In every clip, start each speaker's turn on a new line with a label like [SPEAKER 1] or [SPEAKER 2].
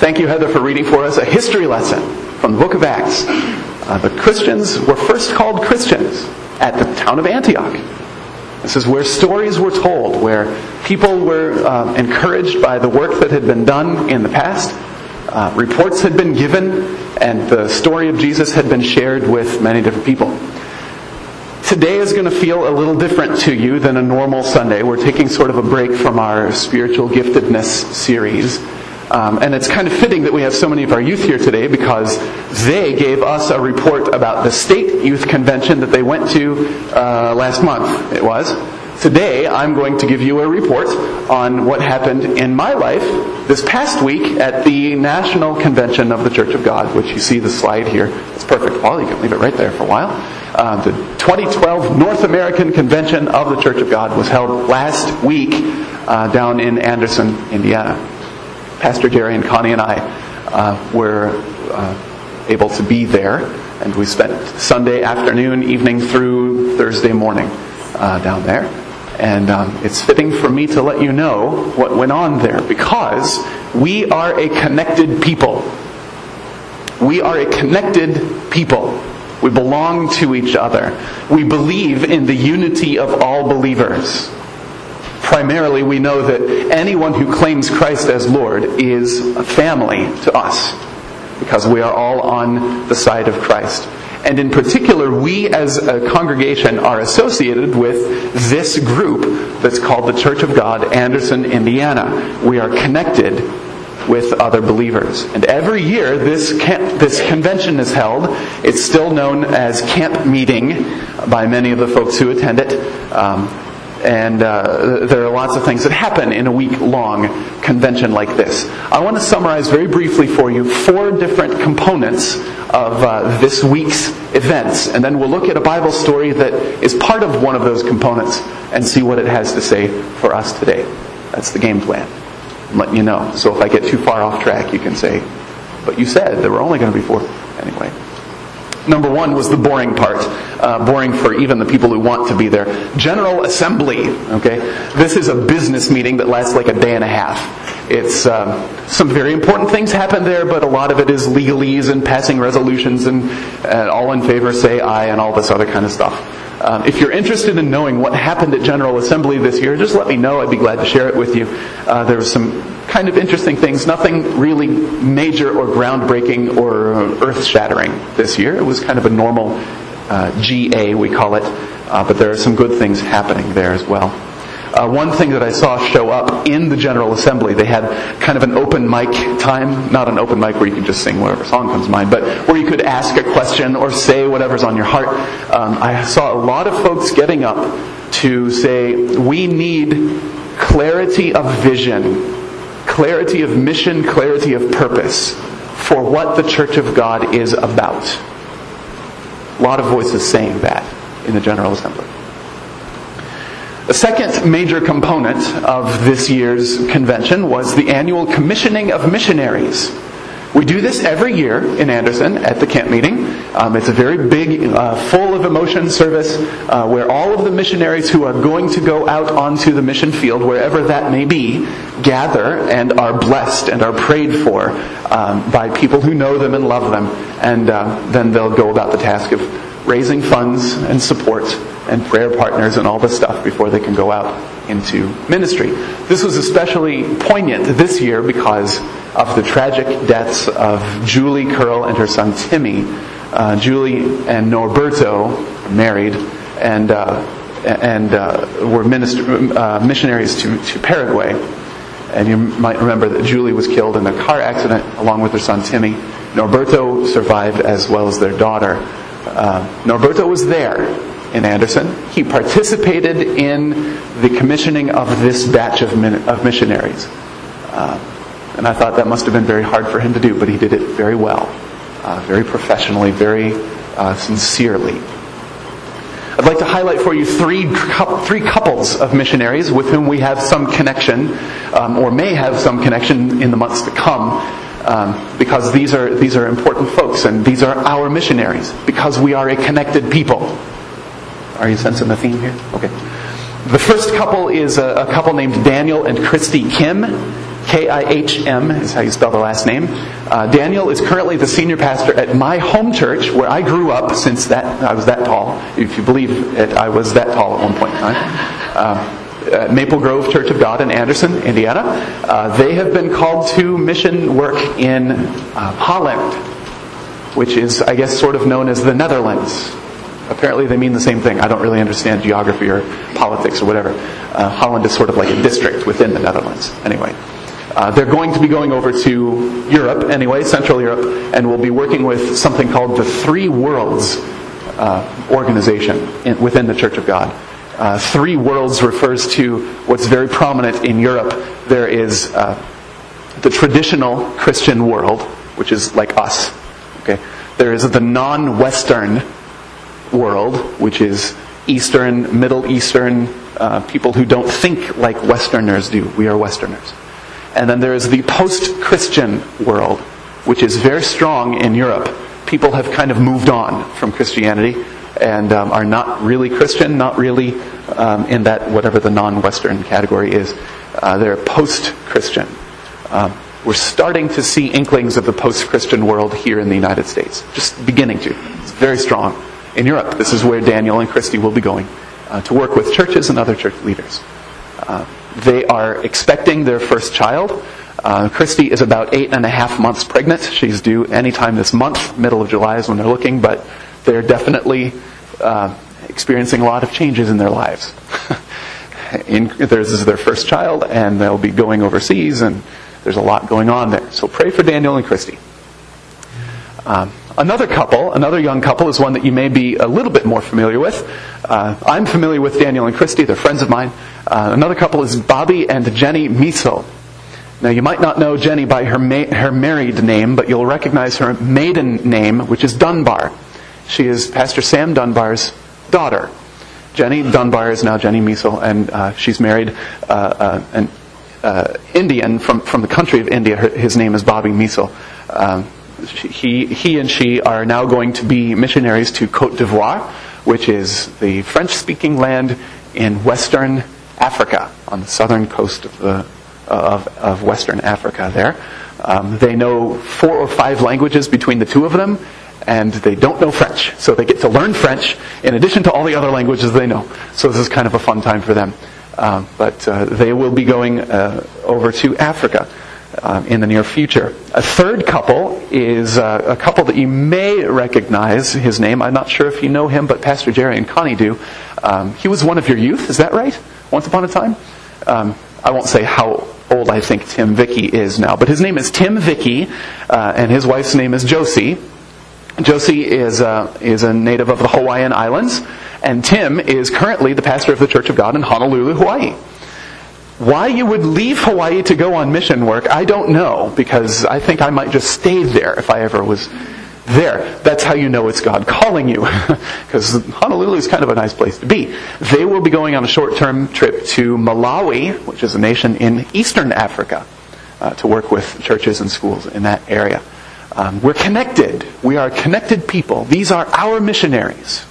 [SPEAKER 1] Thank you, Heather, for reading for us a history lesson from the book of Acts. The Christians were first called Christians at the town of Antioch. This is where stories were told, where people were encouraged by the work that had been done in the past. Reports had been given, and the story of Jesus had been shared with many different people. Today is going to feel a little different to you than a normal Sunday. We're taking sort of a break from our spiritual giftedness series. And it's kind of fitting that we have so many of our youth here today because they gave us a report about the state youth convention that they went to last month, it was. Today, I'm going to give you a report on what happened in my life this past week at the National Convention of the Church of God, which you see the slide here. It's perfect, Paul. You can leave it right there for a while. The 2012 North American Convention of the Church of God was held last week down in Anderson, Indiana. Pastor Jerry and Connie and I were able to be there, and we spent Sunday afternoon, evening through Thursday morning down there. And it's fitting for me to let you know what went on there, because we are a connected people. We are a connected people. We belong to each other. We believe in the unity of all believers. Primarily, we know that anyone who claims Christ as Lord is a family to us, because we are all on the side of Christ. And in particular, we as a congregation are associated with this group that's called the Church of God, Anderson, Indiana. We are connected with other believers. And every year this convention is held. It's still known as camp meeting by many of the folks who attend it. And there are lots of things that happen in a week-long convention like this. I want to summarize very briefly for you 4 different components of this week's events. And then we'll look at a Bible story that is part of one of those components and see what it has to say for us today. That's the game plan. I'm letting you know. So if I get too far off track, you can say, but you said there were only going to be 4. Anyway. Number 1 was the boring part. Boring for even the people who want to be there. General Assembly. Okay, this is a business meeting that lasts like a day and a half. It's some very important things happen there, but a lot of it is legalese and passing resolutions and all in favor say aye and all this other kind of stuff. If you're interested in knowing what happened at General Assembly this year, just let me know. I'd be glad to share it with you. There was some kind of interesting things. Nothing really major or groundbreaking or earth-shattering this year. It was kind of a normal GA, we call it. But there are some good things happening there as well. One thing that I saw show up in the General Assembly, they had kind of an open mic time. Not an open mic where you can just sing whatever song comes to mind, but where you could ask a question or say whatever's on your heart. I saw a lot of folks getting up to say, we need clarity of vision, clarity of mission, clarity of purpose for what the Church of God is about. A lot of voices saying that in the General Assembly. The second major component of this year's convention was the annual commissioning of missionaries. We do this every year in Anderson at the camp meeting. It's a very big, full of emotion service where all of the missionaries who are going to go out onto the mission field, wherever that may be, gather and are blessed and are prayed for by people who know them and love them. And then they'll go about the task of raising funds and support and prayer partners and all this stuff before they can go out into ministry. This was especially poignant this year because of the tragic deaths of Julie Curl and her son Timmy. Julie and Norberto married and were missionaries to Paraguay. And you might remember that Julie was killed in a car accident along with her son Timmy. Norberto survived as well as their daughter. Norberto was there in Anderson. He participated in the commissioning of this batch of missionaries. And I thought that must have been very hard for him to do, but he did it very well, very professionally, very sincerely. I'd like to highlight for you three couples of missionaries with whom we have some connection, or may have some connection in the months to come, because these are important folks, and these are our missionaries, because we are a connected people. Are you sensing the theme here? Okay. The first couple is a couple named Daniel and Christy Kim. Kihm is how you spell the last name. Daniel is currently the senior pastor at my home church, where I grew up, since I was that tall. If you believe it, I was that tall at one point in time. Maple Grove Church of God in Anderson, Indiana. They have been called to mission work in Holland, which is, I guess, sort of known as the Netherlands. Apparently they mean the same thing. I don't really understand geography or politics or whatever. Holland is sort of like a district within the Netherlands. Anyway, they're going to be going over to Europe, anyway, Central Europe, and we'll be working with something called the Three Worlds organization within the Church of God. Three Worlds refers to what's very prominent in Europe. There is the traditional Christian world, which is like us. Okay, there is the non-Western world, which is Eastern, Middle Eastern, people who don't think like Westerners do. We are Westerners. And then there is the post-Christian world, which is very strong in Europe. People have kind of moved on from Christianity and are not really Christian, not really in that whatever the non-Western category is. They're post-Christian. We're starting to see inklings of the post-Christian world here in the United States. Just beginning to. It's very strong. In Europe, this is where Daniel and Christy will be going to work with churches and other church leaders. They are expecting their first child. Christy is about 8.5 months pregnant. She's due anytime this month. Middle of July is when they're looking, but they're definitely experiencing a lot of changes in their lives. This is their first child, and they'll be going overseas, and there's a lot going on there. So pray for Daniel and Christy. Another young couple is one that you may be a little bit more familiar with. I'm familiar with Daniel and Christy. They're friends of mine. Another couple is Bobby and Jenny Miso. Now, you might not know Jenny by her married name, but you'll recognize her maiden name, which is Dunbar. She is Pastor Sam Dunbar's daughter. Jenny Dunbar is now Jenny Miso, and she's married an Indian from the country of India. His name is Bobby Miso. He and she are now going to be missionaries to Côte d'Ivoire, which is the French-speaking land in Western Africa, on the southern coast of Western Africa there. They know 4 or 5 languages between the two of them, and they don't know French. So they get to learn French in addition to all the other languages they know. So this is kind of a fun time for them. But they will be going over to Africa in the near future. A third couple is a couple that you may recognize his name. I'm not sure if you know him, but Pastor Jerry and Connie do. He was one of your youth, is that right? Once upon a time? I won't say how old I think Tim Vicky is now, but his name is Tim Vicky, and his wife's name is Josie. Josie is a native of the Hawaiian Islands, and Tim is currently the pastor of the Church of God in Honolulu, Hawaii. Why you would leave Hawaii to go on mission work, I don't know, because I think I might just stay there if I ever was there. That's how you know it's God calling you, because Honolulu is kind of a nice place to be. They will be going on a short-term trip to Malawi, which is a nation in Eastern Africa, to work with churches and schools in that area. We're connected. We are connected people. These are our missionaries.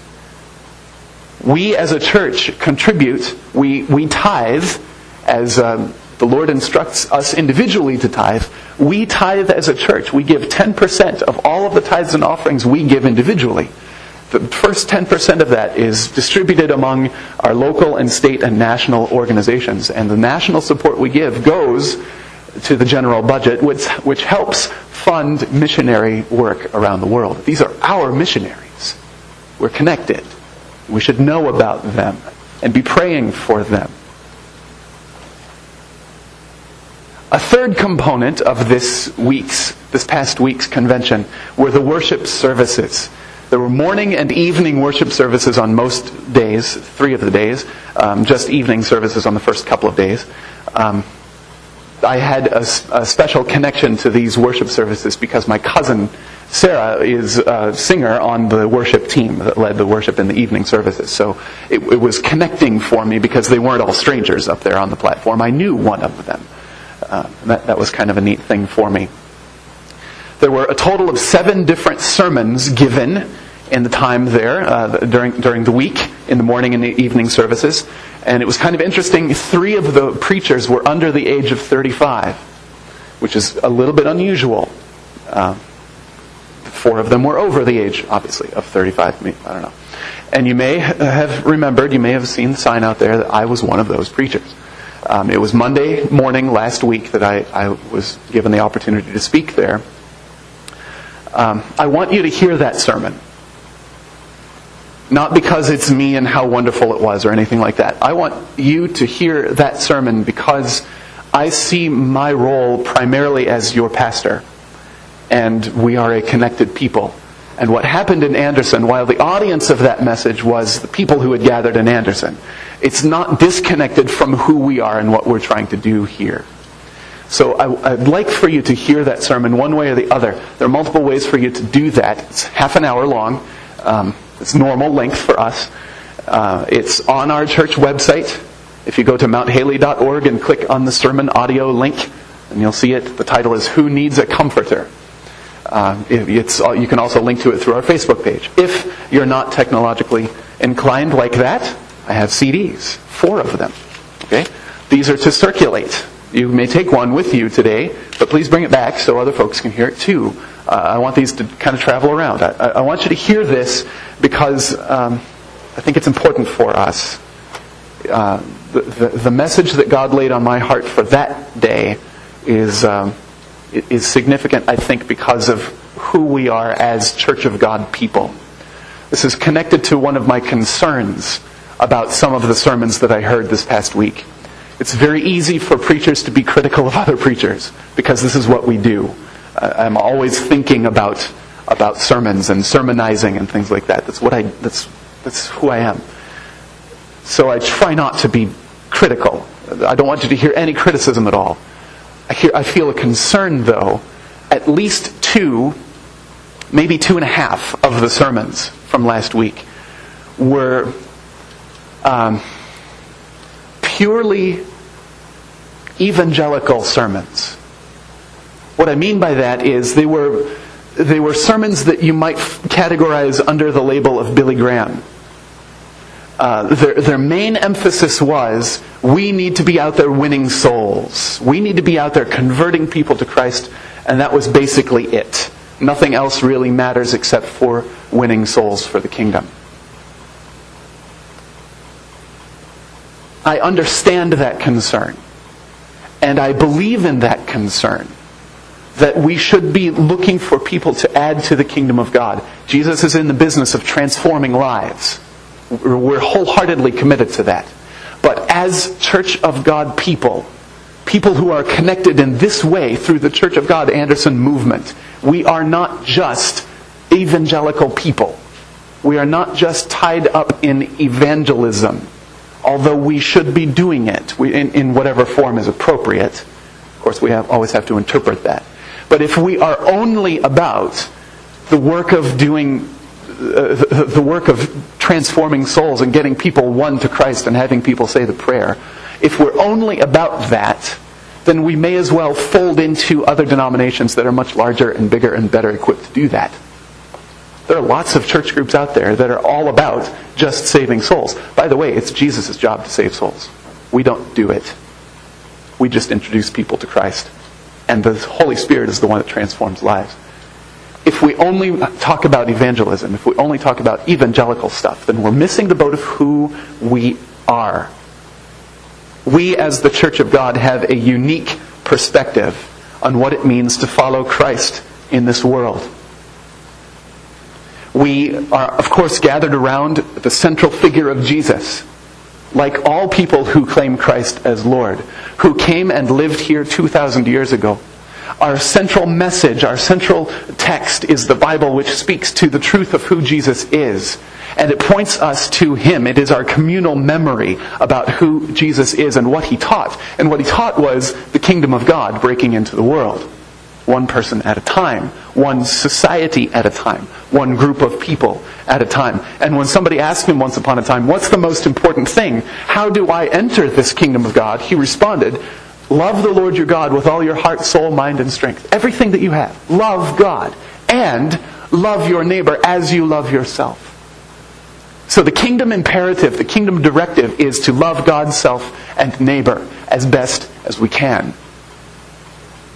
[SPEAKER 1] We as a church contribute. We tithe as the Lord instructs us individually to tithe. We tithe as a church. We give 10% of all of the tithes and offerings we give individually. The first 10% of that is distributed among our local and state and national organizations. And the national support we give goes to the general budget, which helps fund missionary work around the world. These are our missionaries. We're connected. We should know about them and be praying for them. A third component of this past week's convention were the worship services. There were morning and evening worship services on most days, 3 of the days, just evening services on the first couple of days. I had a special connection to these worship services because my cousin Sarah is a singer on the worship team that led the worship in the evening services. So it was connecting for me because they weren't all strangers up there on the platform. I knew one of them. That was kind of a neat thing for me. There were a total of 7 different sermons given in the time there during the week, in the morning and the evening services. And it was kind of interesting. 3 of the preachers were under the age of 35. which is a little bit unusual. 4 of them were over the age, obviously, of 35. I don't know. And you may have remembered, you may have seen the sign out there that I was one of those preachers. It was Monday morning last week that I was given the opportunity to speak there. I want you to hear that sermon. Not because it's me and how wonderful it was or anything like that. I want you to hear that sermon because I see my role primarily as your pastor. And we are a connected people. And what happened in Anderson, while the audience of that message was the people who had gathered in Anderson, it's not disconnected from who we are and what we're trying to do here. So I'd like for you to hear that sermon one way or the other. There are multiple ways for you to do that. It's half an hour long. It's normal length for us. It's on our church website. If you go to mounthaley.org and click on the sermon audio link, and you'll see it. The title is Who Needs a Comforter? You can also link to it through our Facebook page. If you're not technologically inclined like that, I have CDs, 4 of them. Okay, these are to circulate. You may take one with you today, but please bring it back so other folks can hear it too. I want these to kind of travel around. I want you to hear this because I think it's important for us. The message that God laid on my heart for that day is significant, I think, because of who we are as Church of God people. This is connected to one of my concerns about some of the sermons that I heard this past week. It's very easy for preachers to be critical of other preachers, because this is what we do. I'm always thinking about sermons and sermonizing and things like that. That's who I am. So I try not to be critical. I don't want you to hear any criticism at all. I feel a concern, though. At least 2, maybe 2.5 of the sermons from last week were purely evangelical sermons. What I mean by that is they were sermons that you might categorize under the label of Billy Graham. Their main emphasis was, we need to be out there winning souls. We need to be out there converting people to Christ, and that was basically it. Nothing else really matters except for winning souls for the kingdom. I understand that concern, and I believe in that concern, that we should be looking for people to add to the kingdom of God. Jesus is in the business of transforming lives. We're wholeheartedly committed to that. But as Church of God people who are connected in this way through the Church of God Anderson movement, we are not just evangelical people. We are not just tied up in evangelism, although we should be doing it in whatever form is appropriate. Of course, we always have to interpret that. But if we are only about the work of the work of transforming souls and getting people won to Christ and having people say the prayer, if we're only about that, then we may as well fold into other denominations that are much larger and bigger and better equipped to do that. There are lots of church groups out there that are all about just saving souls. By the way, it's Jesus' job to save souls. We don't do it. We just introduce people to Christ. And the Holy Spirit is the one that transforms lives. If we only talk about evangelism, if we only talk about evangelical stuff, then we're missing the boat of who we are. We, as the Church of God, have a unique perspective on what it means to follow Christ in this world. We are, of course, gathered around the central figure of Jesus, like all people who claim Christ as Lord, who came and lived here 2,000 years ago. Our central message, our central text is the Bible, which speaks to the truth of who Jesus is. And it points us to Him. It is our communal memory about who Jesus is and what He taught. And what He taught was the kingdom of God breaking into the world. One person at a time. One society at a time. One group of people at a time. And when somebody asked Him once upon a time, what's the most important thing? How do I enter this kingdom of God? He responded, love the Lord your God with all your heart, soul, mind, and strength. Everything that you have. Love God. And love your neighbor as you love yourself. So the kingdom imperative, the kingdom directive is to love God, self, and neighbor as best as we can.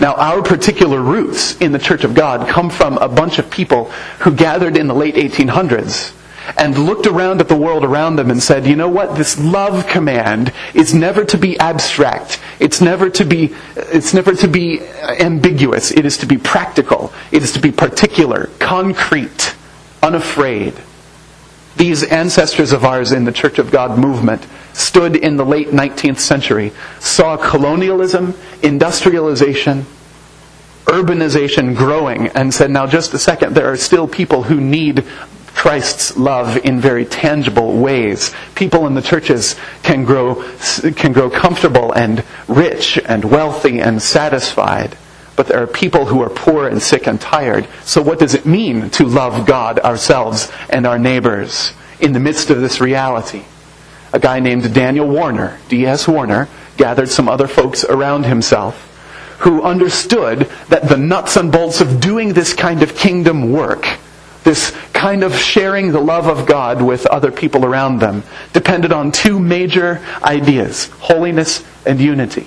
[SPEAKER 1] Now, our particular roots in the Church of God come from a bunch of people who gathered in the late 1800s and looked around at the world around them and said, you know what, this love command is never to be abstract. It's never to be ambiguous. It is to be practical. It is to be particular, concrete, unafraid. These ancestors of ours in the Church of God movement stood in the late 19th century, saw colonialism, industrialization, urbanization growing, and said, now just a second, there are still people who need Christ's love in very tangible ways. People in the churches can grow comfortable and rich and wealthy and satisfied. But there are people who are poor and sick and tired. So what does it mean to love God, ourselves, and our neighbors in the midst of this reality? A guy named Daniel Warner, D.S. Warner, gathered some other folks around himself who understood that the nuts and bolts of doing this kind of kingdom work, this kind of sharing the love of God with other people around them, depended on two major ideas: holiness and unity.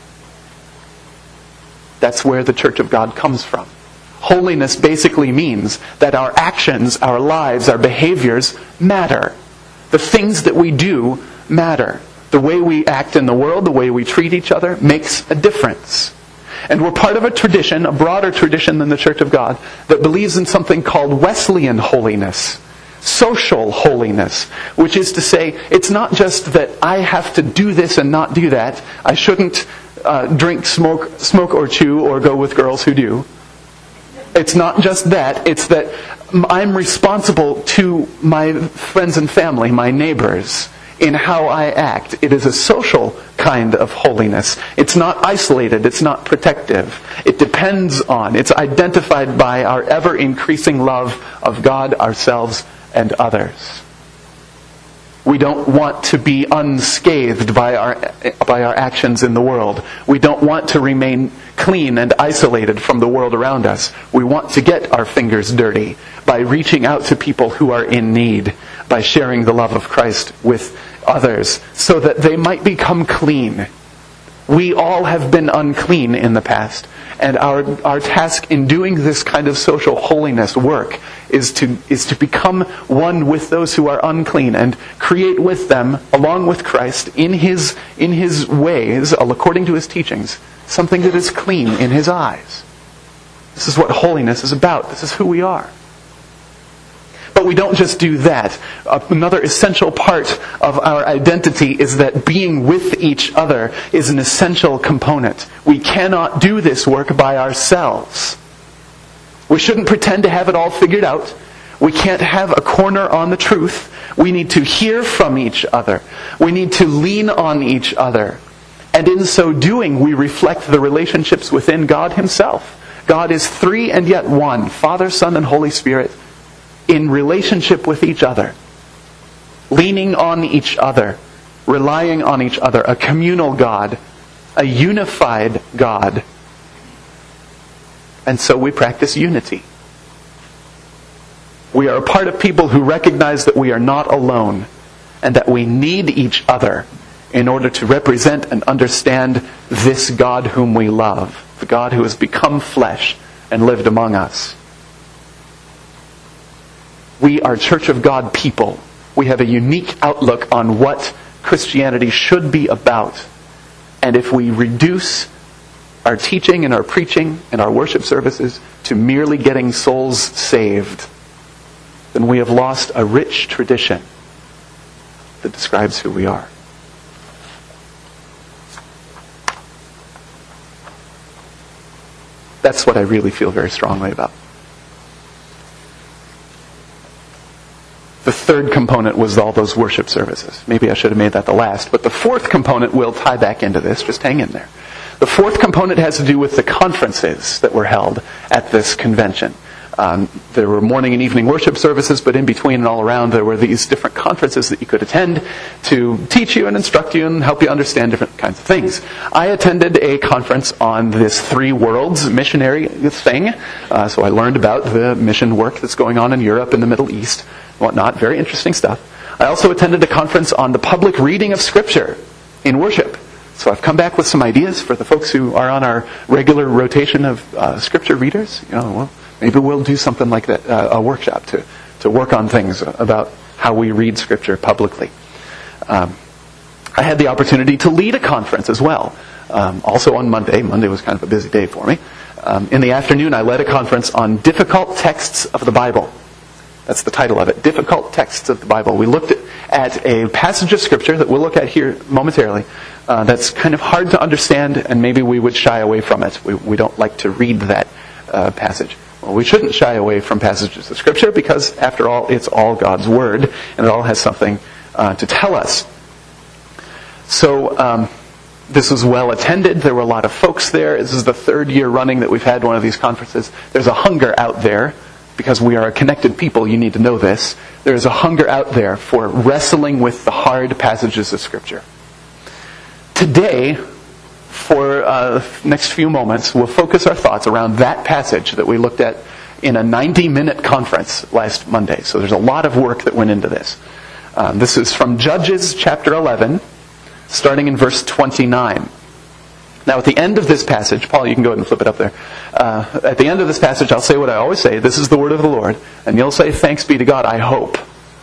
[SPEAKER 1] That's where the Church of God comes from. Holiness basically means that our actions, our lives, our behaviors matter. The things that we do matter. The way we act in the world, the way we treat each other, makes a difference. And we're part of a tradition, a broader tradition than the Church of God, that believes in something called Wesleyan holiness, social holiness, which is to say, it's not just that I have to do this and not do that. I shouldn't drink, smoke or chew, or go with girls who do. It's not just that. It's that I'm responsible to my friends and family, my neighbors, in how I act. It is a social kind of holiness. It's not isolated. It's not protective. It depends on, it's identified by our ever-increasing love of God, ourselves, and others. We don't want to be unscathed by our actions in the world. We don't want to remain clean and isolated from the world around us. We want to get our fingers dirty by reaching out to people who are in need, by sharing the love of Christ with others, so that they might become clean. We all have been unclean in the past, and our task in doing this kind of social holiness work is to become one with those who are unclean and create with them, along with Christ, in His ways, according to His teachings, something that is clean in His eyes. This is what holiness is about. This is who we are. But we don't just do that. Another essential part of our identity is that being with each other is an essential component. We cannot do this work by ourselves. We shouldn't pretend to have it all figured out. We can't have a corner on the truth. We need to hear from each other. We need to lean on each other. And in so doing, we reflect the relationships within God Himself. God is three and yet one, Father, Son, and Holy Spirit, in relationship with each other, leaning on each other, relying on each other, a communal God, a unified God. And so we practice unity. We are a part of people who recognize that we are not alone and that we need each other in order to represent and understand this God whom we love, the God who has become flesh and lived among us. We are Church of God people. We have a unique outlook on what Christianity should be about. And if we reduce our teaching and our preaching and our worship services to merely getting souls saved, then we have lost a rich tradition that describes who we are. That's what I really feel very strongly about. The third component was all those worship services. Maybe I should have made that the last. But the fourth component will tie back into this. Just hang in there. The fourth component has to do with the conferences that were held at this convention. There were morning and evening worship services, but in between and all around there were these different conferences that you could attend to teach you and instruct you and help you understand different kinds of things. I attended a conference on this Three Worlds missionary thing. So I learned about the mission work that's going on in Europe and the Middle East, whatnot. Very interesting stuff. I also attended a conference on the public reading of Scripture in worship. So I've come back with some ideas for the folks who are on our regular rotation of Scripture readers. Maybe we'll do something like that, a workshop to work on things about how we read Scripture publicly. I had the opportunity to lead a conference as well. Also on Monday. Monday was kind of a busy day for me. In the afternoon, I led a conference on difficult texts of the Bible. That's the title of it, Difficult Texts of the Bible. We looked at a passage of Scripture that we'll look at here momentarily that's kind of hard to understand, and maybe we would shy away from it. We don't like to read that passage. Well, we shouldn't shy away from passages of Scripture because, after all, it's all God's Word, and it all has something to tell us. So, this was well attended. There were a lot of folks there. This is the third year running that we've had one of these conferences. There's a hunger out there, because we are a connected people, you need to know this. There's a hunger out there for wrestling with the hard passages of Scripture. Today, for the next few moments, we'll focus our thoughts around that passage that we looked at in a 90-minute conference last Monday. So there's a lot of work that went into this. This is from Judges chapter 11, starting in verse 29. Now at the end of this passage, Paul, you can go ahead and flip it up there. At the end of this passage, I'll say what I always say. This is the word of the Lord. And you'll say, thanks be to God, I hope.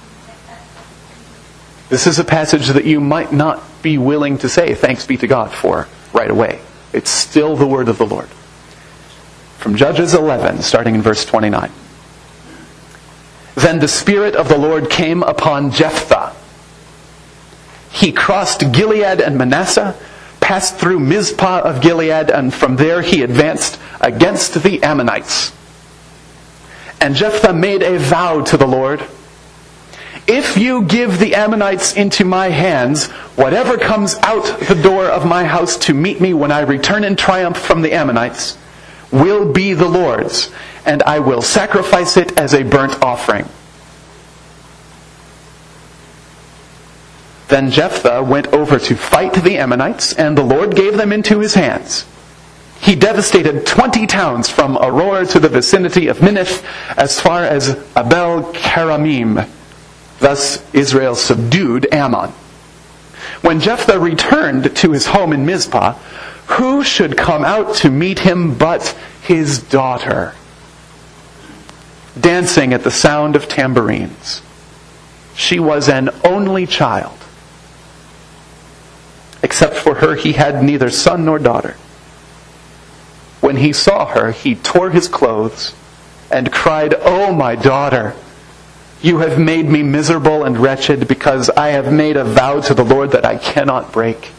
[SPEAKER 1] This is a passage that you might not be willing to say thanks be to God for right away. It's still the word of the Lord. From Judges 11, starting in verse 29. Then the Spirit of the Lord came upon Jephthah. He crossed Gilead and Manasseh, passed through Mizpah of Gilead, and from there he advanced against the Ammonites. And Jephthah made a vow to the Lord, if you give the Ammonites into my hands, whatever comes out the door of my house to meet me when I return in triumph from the Ammonites will be the Lord's, and I will sacrifice it as a burnt offering. Then Jephthah went over to fight the Ammonites, and the Lord gave them into his hands. He devastated 20 towns from Aroer to the vicinity of Minnith, as far as Abel Keramim. Thus Israel subdued Ammon. When Jephthah returned to his home in Mizpah, who should come out to meet him but his daughter, dancing at the sound of tambourines? She was an only child. Except for her, he had neither son nor daughter. When he saw her, he tore his clothes and cried, "Oh, my daughter, you have made me miserable and wretched because I have made a vow to the Lord that I cannot break."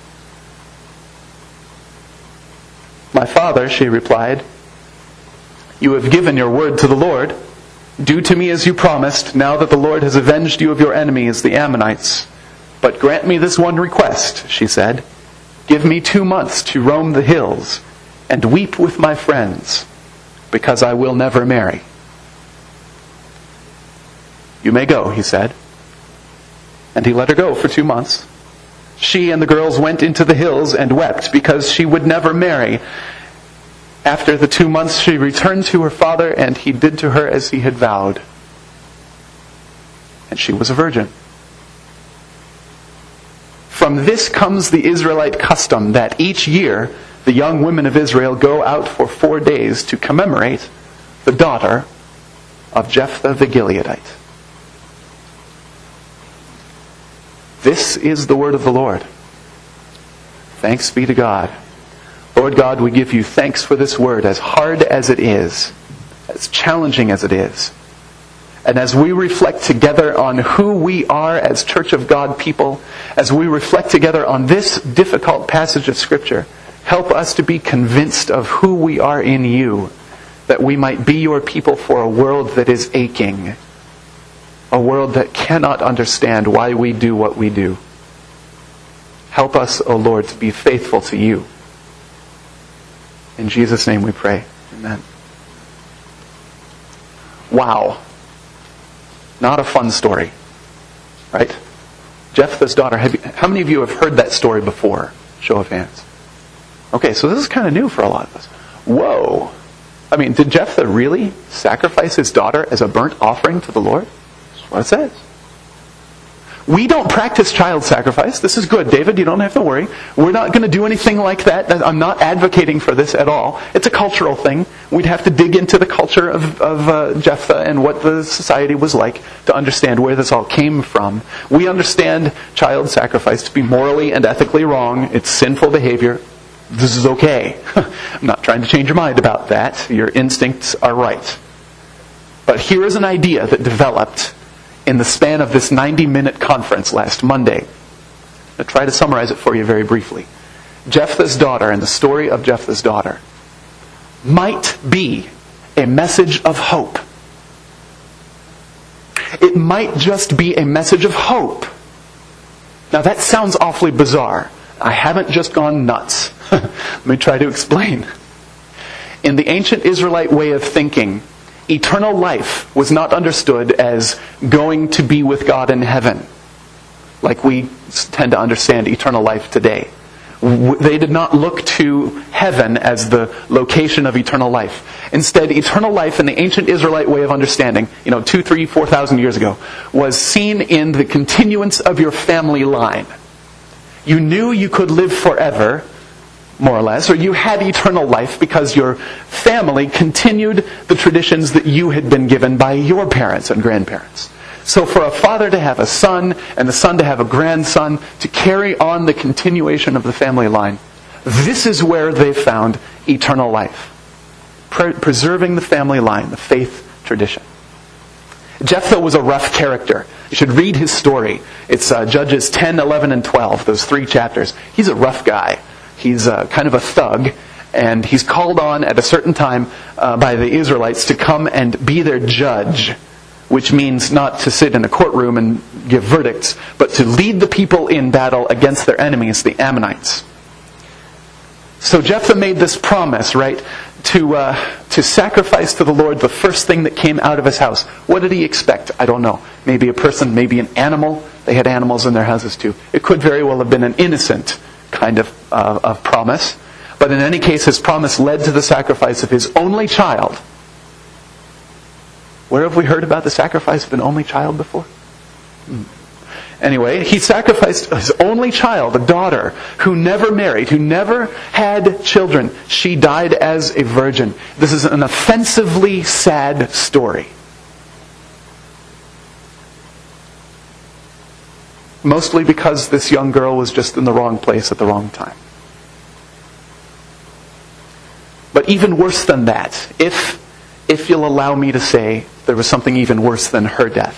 [SPEAKER 1] "My father," she replied, "you have given your word to the Lord. Do to me as you promised, now that the Lord has avenged you of your enemies, the Ammonites. But grant me this one request," she said. "Give me 2 months to roam the hills and weep with my friends, because I will never marry." "You may go," he said. And he let her go for 2 months. She and the girls went into the hills and wept because she would never marry. After the 2 months she returned to her father, and he did to her as he had vowed. And she was a virgin. From this comes the Israelite custom that each year the young women of Israel go out for 4 days to commemorate the daughter of Jephthah the Gileadite. This is the word of the Lord. Thanks be to God. Lord God, we give you thanks for this word, as hard as it is, as challenging as it is. And as we reflect together on who we are as Church of God people, as we reflect together on this difficult passage of Scripture, help us to be convinced of who we are in you, that we might be your people for a world that is aching, a world that cannot understand why we do what we do. Help us, O Lord, to be faithful to you. In Jesus' name we pray. Amen. Wow. Not a fun story, right? Jephthah's daughter. How many of you have heard that story before? Show of hands. Okay, so this is kind of new for a lot of us. Whoa. I mean, did Jephthah really sacrifice his daughter as a burnt offering to the Lord? That's what it says. We don't practice child sacrifice. This is good, David, you don't have to worry. We're not going to do anything like that. I'm not advocating for this at all. It's a cultural thing. We'd have to dig into the culture of Jephthah and what the society was like to understand where this all came from. We understand child sacrifice to be morally and ethically wrong. It's sinful behavior. This is okay. I'm not trying to change your mind about that. Your instincts are right. But here is an idea that developed in the span of this 90-minute conference last Monday. I'll try to summarize it for you very briefly. Jephthah's daughter and the story of Jephthah's daughter might be a message of hope. It might just be a message of hope. Now that sounds awfully bizarre. I haven't just gone nuts. Let me try to explain. In the ancient Israelite way of thinking, eternal life was not understood as going to be with God in heaven, like we tend to understand eternal life today. They did not look to heaven as the location of eternal life. Instead, eternal life in the ancient Israelite way of understanding, 2, 3, 4,000 years ago, was seen in the continuance of your family line. You knew you could live forever, more or less, or you had eternal life because your family continued the traditions that you had been given by your parents and grandparents. So for a father to have a son and the son to have a grandson, to carry on the continuation of the family line, this is where they found eternal life. Preserving the family line, the faith tradition. Jephthah was a rough character. You should read his story. It's Judges 10, 11, and 12, those 3 chapters. He's a rough guy. He's kind of a thug, and he's called on at a certain time by the Israelites to come and be their judge, which means not to sit in a courtroom and give verdicts, but to lead the people in battle against their enemies, the Ammonites. So Jephthah made this promise, right, to sacrifice to the Lord the first thing that came out of his house. What did he expect? I don't know. Maybe a person, maybe an animal. They had animals in their houses too. It could very well have been an innocent kind of promise. But in any case, his promise led to the sacrifice of his only child. Where have we heard about the sacrifice of an only child before? Anyway, he sacrificed his only child, a daughter, who never married, who never had children. She died as a virgin. This is an offensively sad story. Mostly because this young girl was just in the wrong place at the wrong time. But even worse than that, if you'll allow me to say, there was something even worse than her death.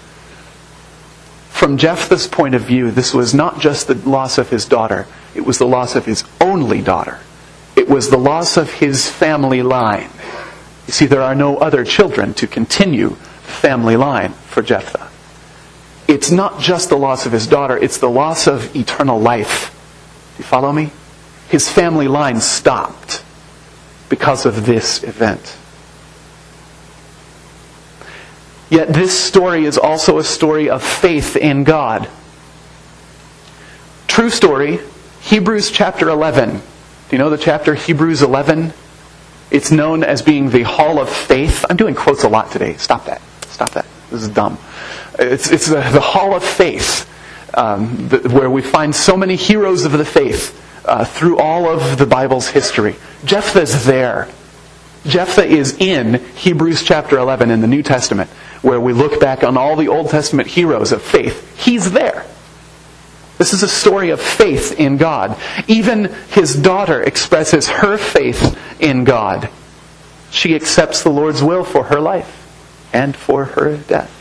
[SPEAKER 1] From Jephthah's point of view, this was not just the loss of his daughter, it was the loss of his only daughter. It was the loss of his family line. You see, there are no other children to continue the family line for Jephthah. It's not just the loss of his daughter, it's the loss of eternal life. Do you follow me? His family line stopped because of this event. Yet this story is also a story of faith in God. True story, Hebrews chapter 11. Do you know the chapter Hebrews 11? It's known as being the Hall of Faith. I'm doing quotes a lot today. Stop that. This is dumb. It's the Hall of Faith, where we find so many heroes of the faith through all of the Bible's history. Jephthah's there. Jephthah is in Hebrews chapter 11 in the New Testament, where we look back on all the Old Testament heroes of faith. He's there. This is a story of faith in God. Even his daughter expresses her faith in God. She accepts the Lord's will for her life and for her death.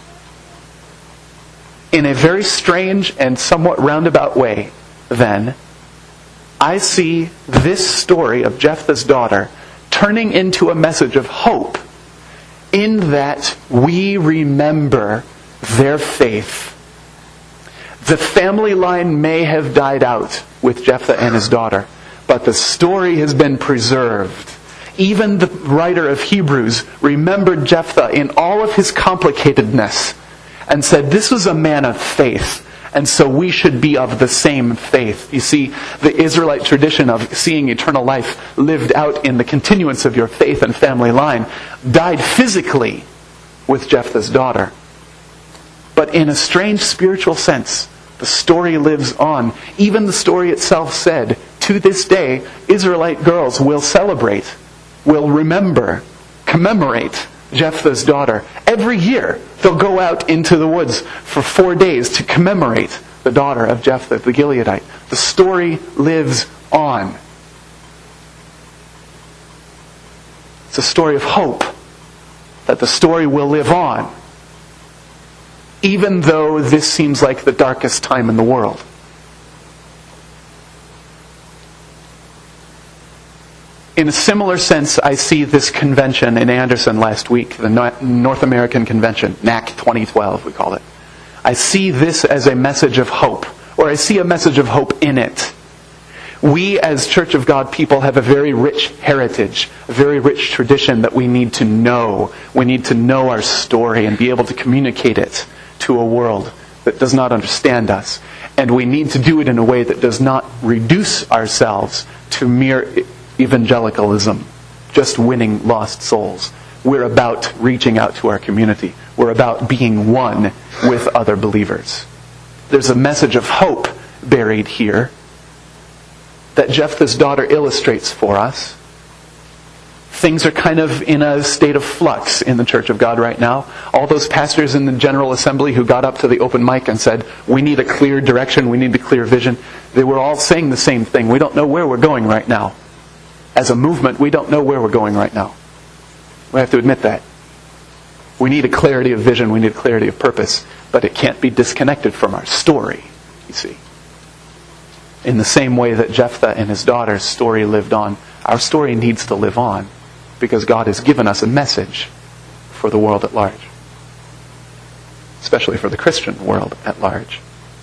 [SPEAKER 1] In a very strange and somewhat roundabout way, then, I see this story of Jephthah's daughter turning into a message of hope, in that we remember their faith. The family line may have died out with Jephthah and his daughter, but the story has been preserved. Even the writer of Hebrews remembered Jephthah in all of his complicatedness and said, this was a man of faith, and so we should be of the same faith. You see, the Israelite tradition of seeing eternal life lived out in the continuance of your faith and family line died physically with Jephthah's daughter. But in a strange spiritual sense, the story lives on. Even the story itself said, to this day, Israelite girls will celebrate, will remember, commemorate Jephthah's daughter. Every year, they'll go out into the woods for 4 days to commemorate the daughter of Jephthah the Gileadite. The story lives on. It's a story of hope, that the story will live on, even though this seems like the darkest time in the world. In a similar sense, I see this convention in Anderson last week, the North American Convention, NAC 2012 we call it. I see this as a message of hope, or I see a message of hope in it. We as Church of God people have a very rich heritage, a very rich tradition that we need to know. We need to know our story and be able to communicate it to a world that does not understand us. And we need to do it in a way that does not reduce ourselves to mere evangelicalism, just winning lost souls. We're about reaching out to our community. We're about being one with other believers. There's a message of hope buried here that Jephthah's daughter illustrates for us. Things are kind of in a state of flux in the Church of God right now. All those pastors in the General Assembly who got up to the open mic and said, we need a clear direction, we need a clear vision, they were all saying the same thing. We don't know where we're going right now. As a movement, we don't know where we're going right now. We have to admit that. We need a clarity of vision, we need a clarity of purpose, but it can't be disconnected from our story, you see. In the same way that Jephthah and his daughter's story lived on, our story needs to live on, because God has given us a message for the world at large. Especially for the Christian world at large.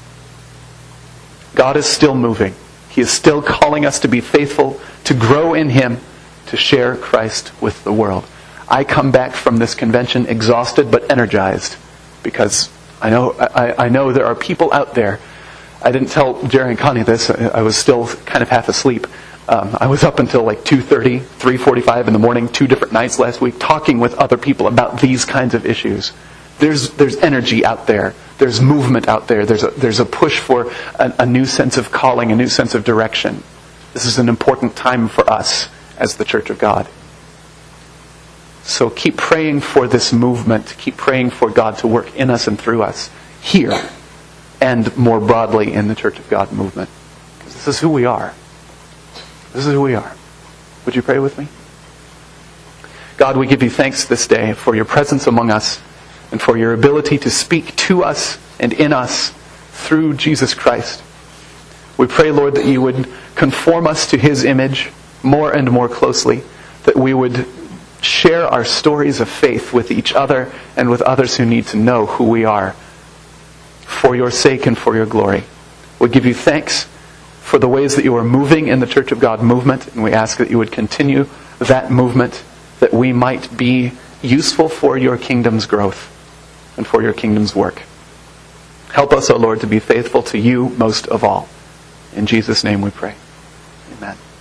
[SPEAKER 1] God is still moving. He is still calling us to be faithful, to grow in Him, to share Christ with the world. I come back from this convention exhausted but energized, because I know there are people out there. I didn't tell Jerry and Connie this. I was still kind of half asleep. I was up until like 2:30, 3:45 in the morning, 2 different nights last week, talking with other people about these kinds of issues. There's energy out there. There's movement out there. There's a push for a new sense of calling, a new sense of direction. This is an important time for us as the Church of God. So keep praying for this movement. Keep praying for God to work in us and through us here and more broadly in the Church of God movement. Because this is who we are. This is who we are. Would you pray with me? God, we give you thanks this day for your presence among us and for your ability to speak to us and in us through Jesus Christ. We pray, Lord, that you would conform us to His image more and more closely, that we would share our stories of faith with each other and with others who need to know who we are for your sake and for your glory. We give you thanks for the ways that you are moving in the Church of God movement, and we ask that you would continue that movement, that we might be useful for your kingdom's growth and for your kingdom's work. Help us, O Lord, to be faithful to you most of all. In Jesus' name we pray. Amen.